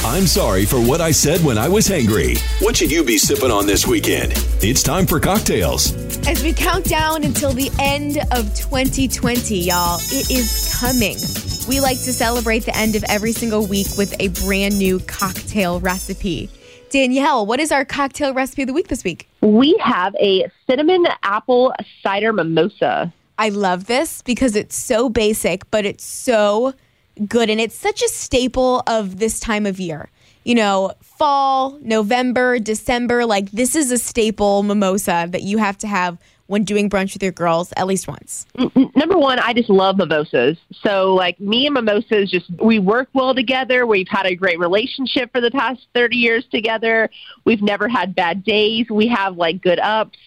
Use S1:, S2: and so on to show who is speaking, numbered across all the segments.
S1: I'm sorry for what I said when I was hangry. What should you be sipping on this weekend? It's time for cocktails.
S2: As we count down until the end of 2020, y'all, it is coming. We like to celebrate the end of every single week with a brand new cocktail recipe. Danielle, what is our cocktail recipe of the week this week?
S3: We have a cinnamon apple cider mimosa.
S2: I love this because it's so basic, but it's so good. And it's such a staple of this time of year. You know, fall, November, December, like this is a staple mimosa that you have to have when doing brunch with your girls at least once.
S3: Number one, I just love mimosas. So like me and mimosas, we work well together. We've had a great relationship for the past 30 years together. We've never had bad days. We have like good ups,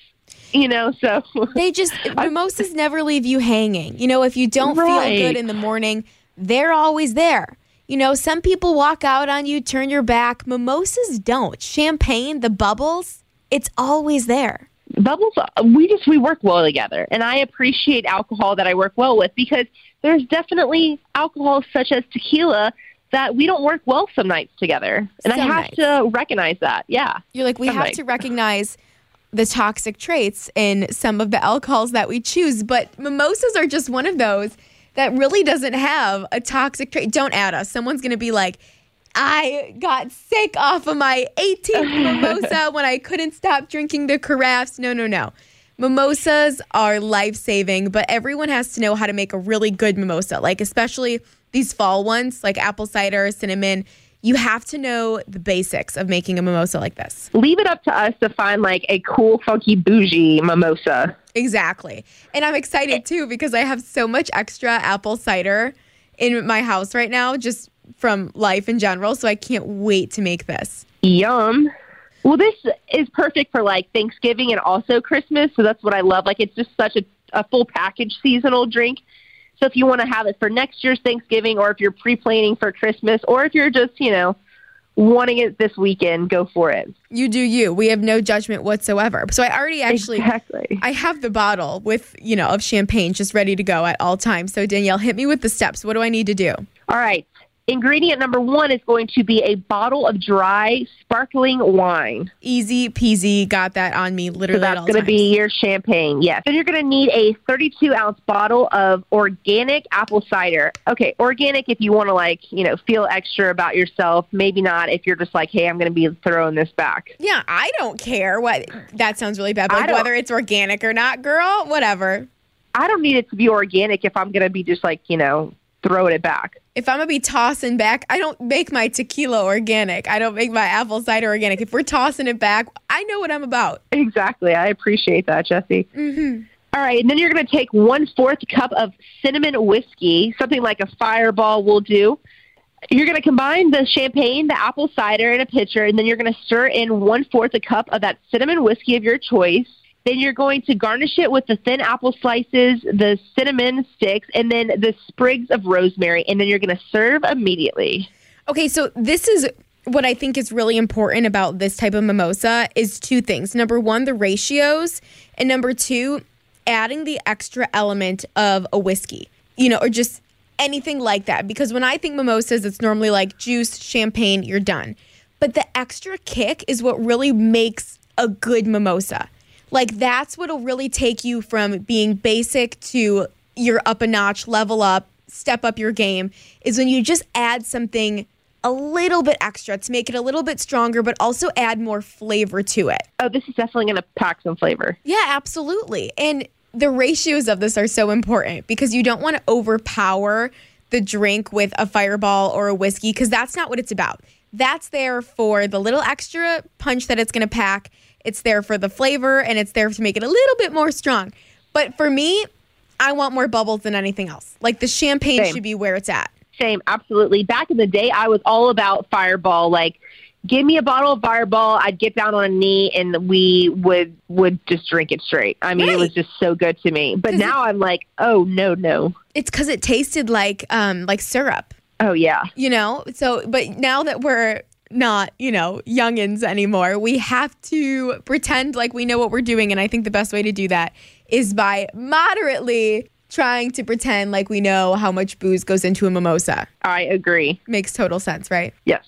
S3: so.
S2: Mimosas never leave you hanging. If you don't feel good in the morning, they're always there. Some people walk out on you, turn your back. Mimosas don't. Champagne, the bubbles, it's always there.
S3: Bubbles, we work well together. And I appreciate alcohol that I work well with because there's definitely alcohol such as tequila that we don't work well some nights together. And I have to recognize that. Yeah.
S2: You're like, we have to recognize the toxic traits in some of the alcohols that we choose. But mimosas are just one of those that really doesn't have a toxic trait. Don't add us. Someone's going to be like, I got sick off of my 18th mimosa when I couldn't stop drinking the carafes. No. Mimosas are life-saving, but everyone has to know how to make a really good mimosa, like especially these fall ones, like apple cider, cinnamon. You have to know the basics of making a mimosa like this.
S3: Leave it up to us to find like a cool, funky, bougie mimosa.
S2: Exactly. And I'm excited too because I have so much extra apple cider in my house right now, just from life in general. So I can't wait to make this.
S3: Yum. Well, this is perfect for like Thanksgiving and also Christmas. So that's what I love. Like it's just such a full package seasonal drink. So if you want to have it for next year's Thanksgiving or if you're pre-planning for Christmas or if you're just, wanting it this weekend, go for it.
S2: You do you. We have no judgment whatsoever. So I already
S3: Exactly.
S2: I have the bottle with, of champagne just ready to go at all times. So Danielle, hit me with the steps. What do I need to do?
S3: All right. Ingredient number one is going to be a bottle of dry sparkling wine.
S2: Easy peasy. Got that on me literally at all times.
S3: So that's going to be your champagne, yes. Then you're going to need a 32-ounce bottle of organic apple cider. Okay, organic if you want to feel extra about yourself. Maybe not if you're just like, hey, I'm going to be throwing this back.
S2: Yeah, I don't care. That sounds really bad, but whether it's organic or not, girl, whatever.
S3: I don't need it to be organic if I'm going to be just throwing it back.
S2: If I'm going to be tossing back, I don't make my tequila organic. I don't make my apple cider organic. If we're tossing it back, I know what I'm about.
S3: Exactly. I appreciate that, Jessie.
S2: Mm-hmm.
S3: All right. And then you're going to take 1/4 cup of cinnamon whiskey. Something like a Fireball will do. You're going to combine the champagne, the apple cider in a pitcher, and then you're going to stir in 1/4 cup of that cinnamon whiskey of your choice. Then you're going to garnish it with the thin apple slices, the cinnamon sticks, and then the sprigs of rosemary. And then you're going to serve immediately.
S2: Okay, so this is what I think is really important about this type of mimosa is two things. Number one, the ratios. And number two, adding the extra element of a whiskey, or just anything like that. Because when I think mimosas, it's normally like juice, champagne, you're done. But the extra kick is what really makes a good mimosa. Like, that's what'll really take you from being basic to you're up a notch, level up, step up your game, is when you just add something a little bit extra to make it a little bit stronger, but also add more flavor to it.
S3: Oh, this is definitely going to pack some flavor.
S2: Yeah, absolutely. And the ratios of this are so important because you don't want to overpower the drink with a Fireball or a whiskey because that's not what it's about. That's there for the little extra punch that it's going to pack. It's there for the flavor, and it's there to make it a little bit more strong. But for me, I want more bubbles than anything else. Like, the champagne should be where it's at.
S3: Same, absolutely. Back in the day, I was all about Fireball. Like, give me a bottle of Fireball, I'd get down on a knee, and we would just drink it straight. I mean, It was just so good to me. But now I'm like, oh, no.
S2: It's because it tasted like syrup.
S3: Oh, yeah.
S2: So, but now that we're not, youngins anymore, we have to pretend like we know what we're doing. And I think the best way to do that is by moderately trying to pretend like we know how much booze goes into a mimosa.
S3: I agree.
S2: Makes total sense, right?
S3: Yes.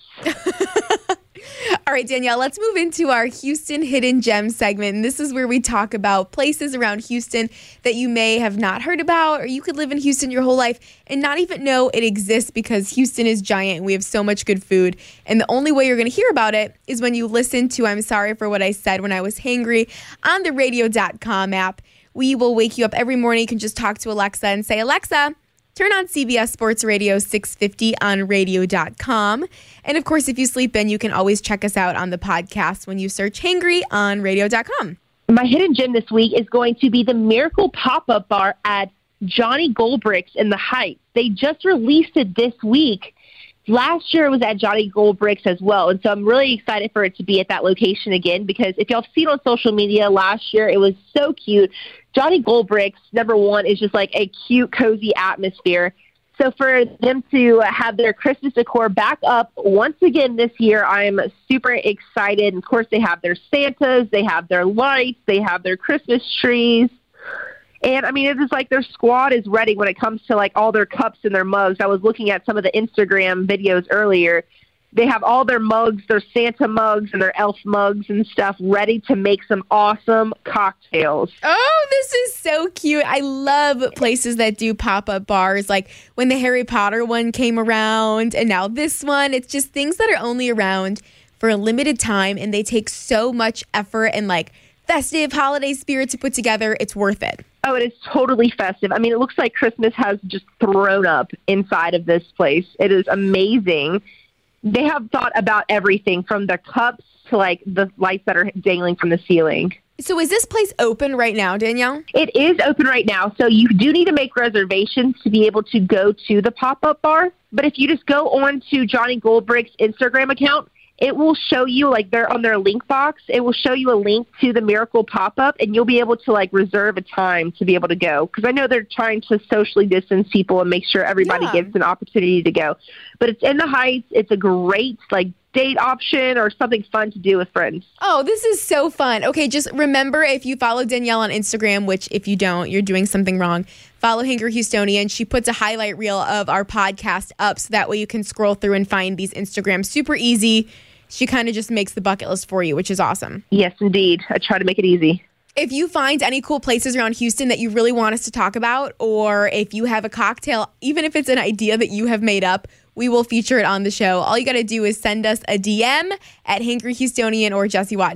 S2: All right, Danielle, let's move into our Houston Hidden Gems segment. And this is where we talk about places around Houston that you may have not heard about, or you could live in Houston your whole life and not even know it exists because Houston is giant and we have so much good food. And the only way you're going to hear about it is when you listen to I'm Sorry for What I Said When I Was Hangry on the radio.com app. We will wake you up every morning. You can just talk to Alexa and say, Alexa, turn on CBS Sports Radio 650 on radio.com. And of course, if you sleep in, you can always check us out on the podcast when you search Hangry on radio.com.
S3: My hidden gem this week is going to be the Miracle Pop-Up Bar at Johnny Goldbrick's in the Heights. They just released it this week. Last year it was at Johnny Goldbrick's as well, and so I'm really excited for it to be at that location again because if y'all seen on social media last year, it was so cute. Johnny Goldbrick's, number one, is just like a cute, cozy atmosphere. So for them to have their Christmas decor back up once again this year, I'm super excited. Of course, they have their Santas, they have their lights, they have their Christmas trees. And, I mean, it's just like their squad is ready when it comes to, like, all their cups and their mugs. I was looking at some of the Instagram videos earlier. They have all their mugs, their Santa mugs and their elf mugs and stuff ready to make some awesome cocktails.
S2: Oh, this is so cute. I love places that do pop-up bars, like when the Harry Potter one came around and now this one. It's just things that are only around for a limited time, and they take so much effort and, like, festive holiday spirit to put together. It's worth it.
S3: Oh, it is totally festive. I mean, it looks like Christmas has just thrown up inside of this place. It is amazing. They have thought about everything from the cups to, like, the lights that are dangling from the ceiling.
S2: So is this place open right now, Danielle?
S3: It is open right now, so you do need to make reservations to be able to go to the pop-up bar. But if you just go on to Johnny Goldbrick's Instagram account, it will show you, like, they're on their link box. It will show you a link to the Miracle Pop-Up, and you'll be able to, like, reserve a time to be able to go. Because I know they're trying to socially distance people and make sure everybody gets an opportunity to go. But it's in the Heights. It's a great, like, date option or something fun to do with friends.
S2: Oh, this is so fun. Okay, just remember, if you follow Danielle on Instagram, which if you don't, you're doing something wrong, follow Hangry Houstonian. She puts a highlight reel of our podcast up so that way you can scroll through and find these Instagrams super easy. She kind of just makes the bucket list for you, which is awesome.
S3: Yes, indeed. I try to make it easy.
S2: If you find any cool places around Houston that you really want us to talk about, or if you have a cocktail, even if it's an idea that you have made up, we will feature it on the show. All you got to do is send us a DM at Hangry Houstonian or Jesse Watt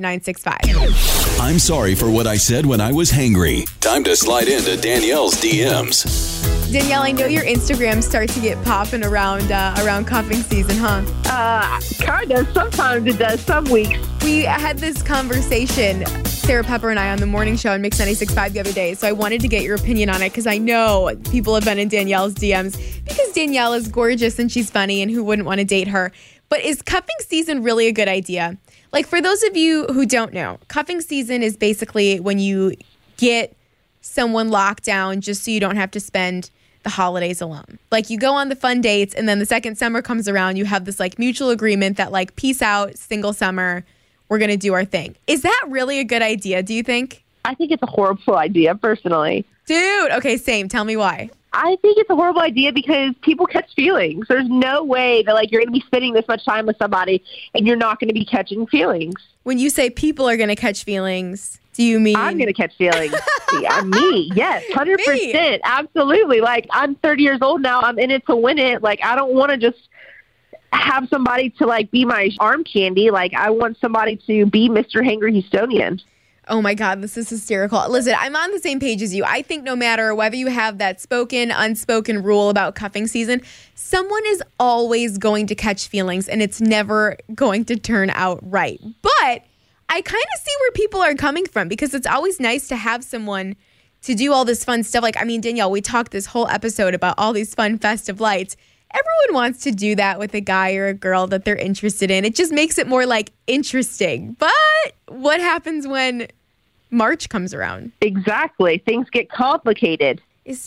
S2: 965.
S1: I'm sorry for what I said when I was hangry. Time to slide into Danielle's DMs.
S2: Danielle, I know your Instagram starts to get popping around cuffing season, huh?
S3: Kind of. Sometimes it does. Some weeks.
S2: We had this conversation, Sarah Pepper and I, on the morning show on Mix 96.5 the other day. So I wanted to get your opinion on it because I know people have been in Danielle's DMs because Danielle is gorgeous and she's funny, and who wouldn't want to date her? But is cuffing season really a good idea? Like, for those of you who don't know, cuffing season is basically when you get someone locked down just so you don't have to spend the holidays alone. Like, you go on the fun dates, and then the second summer comes around, you have this, like, mutual agreement that, like, peace out, single summer, we're going to do our thing. Is that really a good idea, do you think?
S3: I think it's a horrible idea, personally.
S2: Dude, okay, same. Tell me why.
S3: I think it's a horrible idea because people catch feelings. There's no way that, like, you're going to be spending this much time with somebody and you're not going to be catching feelings.
S2: When you say people are going to catch feelings, do you mean...
S3: I'm going to catch feelings. Yeah, me. Yes, 100%. Me. Absolutely. Like, I'm 30 years old now. I'm in it to win it. Like, I don't want to just have somebody to, like, be my arm candy. Like, I want somebody to be Mr. Hangry Houstonian.
S2: Oh my God, this is hysterical. Listen, I'm on the same page as you. I think no matter whether you have that spoken, unspoken rule about cuffing season, someone is always going to catch feelings and it's never going to turn out right. But I kind of see where people are coming from because it's always nice to have someone to do all this fun stuff. Like, I mean, Danielle, we talked this whole episode about all these fun festive lights. Everyone wants to do that with a guy or a girl that they're interested in. It just makes it more, like, interesting. But what happens when March comes around?
S3: Exactly. Things get complicated.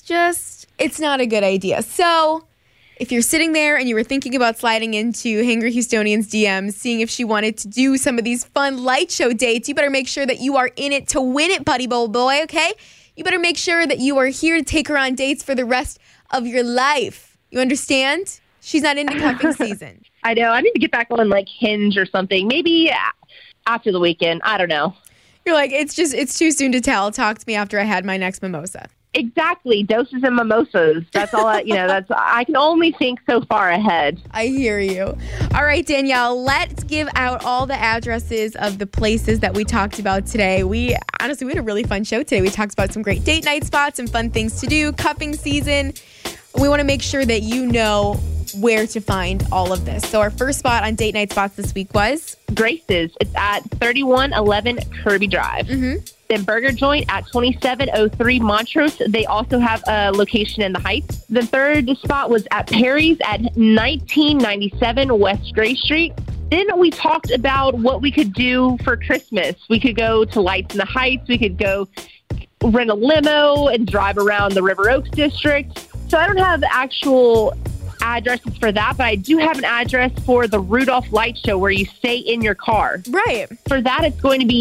S2: It's not a good idea. So if you're sitting there and you were thinking about sliding into Hangry Houstonian's DMs, seeing if she wanted to do some of these fun light show dates, you better make sure that you are in it to win it, buddy boy, okay? you better make sure that you are here to take her on dates for the rest of your life. You understand? She's not into cuffing season.
S3: I know. I need to get back on like Hinge or something. Maybe after the weekend. I don't know.
S2: You're like, it's too soon to tell. Talk to me after I had my next mimosa.
S3: Exactly. Doses and mimosas. That's all I can only think so far ahead.
S2: I hear you. All right, Danielle, let's give out all the addresses of the places that we talked about today. We had a really fun show today. We talked about some great date night spots and fun things to do, cuffing season. We want to make sure that you know where to find all of this. So our first spot on date night spots this week was
S3: Grace's. It's at 3111 Kirby Drive.
S2: Mm-hmm.
S3: Then Burger Joint at 2703 Montrose. They also have a location in the Heights. The third spot was at Perry's at 1997 West Gray Street. Then we talked about what we could do for Christmas. We could go to Lights in the Heights. We could go rent a limo and drive around the River Oaks district. So I don't have actual addresses for that, but I do have an address for the Rudolph Light Show where you stay in your car.
S2: Right.
S3: For that, it's going to be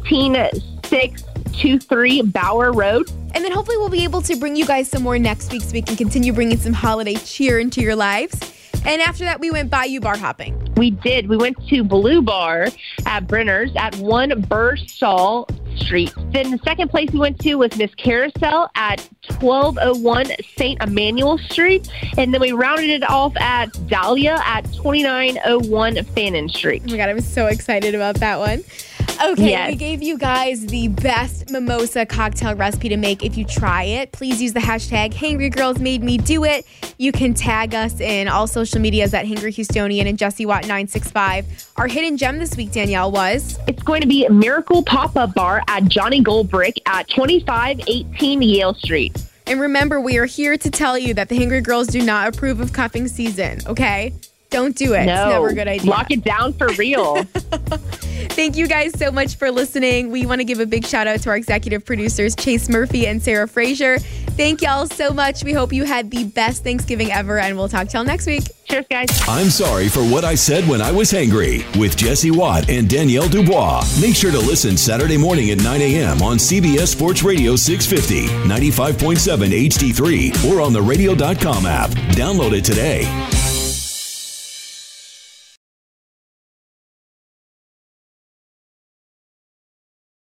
S3: 19623 Bauer Road.
S2: And then hopefully we'll be able to bring you guys some more next week so we can continue bringing some holiday cheer into your lives. And after that, we went Bayou bar hopping.
S3: We did. We went to Blue Bar at Brenner's at 1 Bursall Street. Then the second place we went to was Miss Carousel at 1201 St. Emmanuel Street. And then we rounded it off at Dahlia at 2901 Fannin Street.
S2: Oh my God, I'm so excited about that one. Okay,
S3: yes.
S2: We gave you guys the best mimosa cocktail recipe to make. If you try it, please use the hashtag HangryGirlsMadeMeDoIt. You can tag us in all social medias at HangryHoustonian and JessieWatt965. Our hidden gem this week, Danielle, was?
S3: It's going to be Miracle Pop-Up Bar at Johnny Goldbrick at 2518 Yale Street.
S2: And remember, we are here to tell you that the Hangry Girls do not approve of cuffing season, okay? Don't do it.
S3: No,
S2: it's never a good idea.
S3: Lock it down for real.
S2: Thank you guys so much for listening. We want to give a big shout out to our executive producers, Chase Murphy and Sarah Frazier. Thank y'all so much. We hope you had the best Thanksgiving ever, and we'll talk to y'all next week.
S3: Cheers, guys.
S1: I'm sorry for what I said when I was hangry with Jessie Watt and Danielle Dubois. Make sure to listen Saturday morning at 9 a.m. on CBS Sports Radio 650, 95.7 HD3, or on the radio.com app. Download it today.